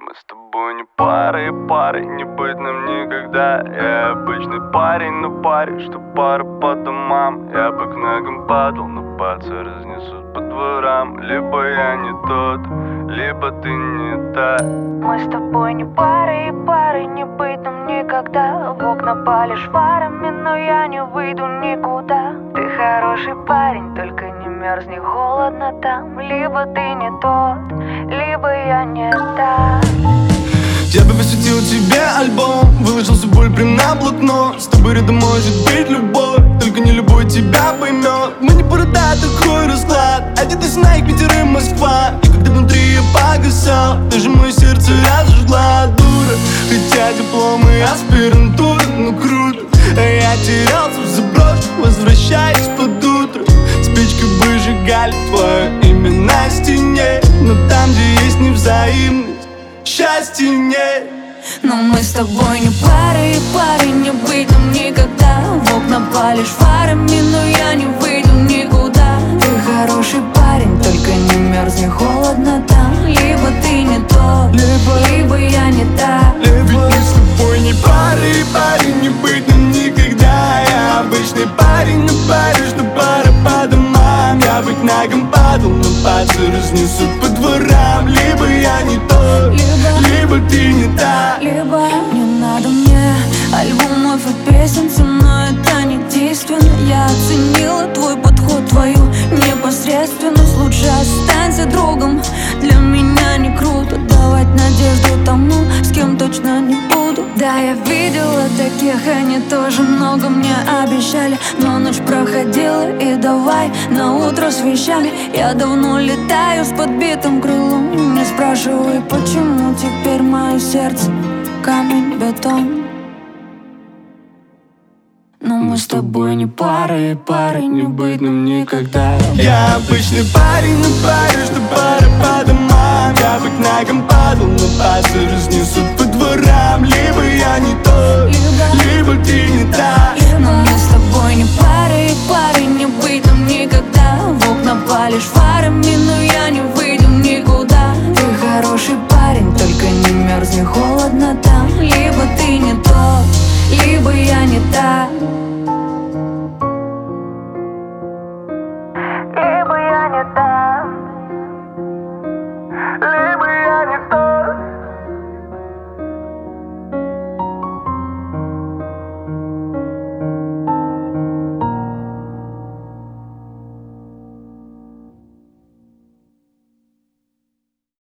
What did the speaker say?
Мы с тобой не пара и парой, не быть нам никогда. Я обычный парень, но парень, что пара по домам. Я бы к ногам падал, но пальцы разнесут по дворам. Либо я не тот, либо ты не та. Мы с тобой не пара и парой, не быть нам никогда. В окна палишь фарами, но я не выйду никуда. Ты хороший парень, только не мерзни, холодно там. Либо ты не тот, либо я не та. Я бы посвятил тебе альбом, выложил всю боль прям на блокнот. С тобой рядом может быть любовь, только не любой тебя поймет. Мы не порода, такой расклад. Один из Найк, Питер и Москва. И когда внутри я погасал, даже мое сердце разожгла дура. Хотя дипломы и аспирантура, ну круто. А я терялся в заброшках, возвращаясь под утро. Спичкой выжигали твое имя на стене. Но там, где есть невзаимность, счастья нет. Но мы с тобой не пара и парой, не быть нам никогда. В окна палишь фарами, но я не выйду никуда. Ты хороший парень, только не мерзни, холодно там. Либо ты не тот, либо я не та. Ведь мы с тобой не пара и парень, не быть нам никогда. Я обычный парень, но парень, что пара по домам. Я быть ногам падал, но пальцы разнесут по дворам. Либо я не тот, либо ты не та. Либо не надо мне альбомов и песен, со мной это не действенно. Я оценила твой подход, твою непосредственность. Лучше останься другом, для меня не круто давать надежду тому, с кем точно не буду. Да, я видела таких, они тоже много мне обещали. Но ночь проходила и давай на утро с вещами. Я давно летаю с подбитым крылом. Не спрашивай, почему теперь мое сердце камень, бетон. Но мы с тобой не пара и парой, не быть нам никогда. Я обычный парень, но парень, что пара по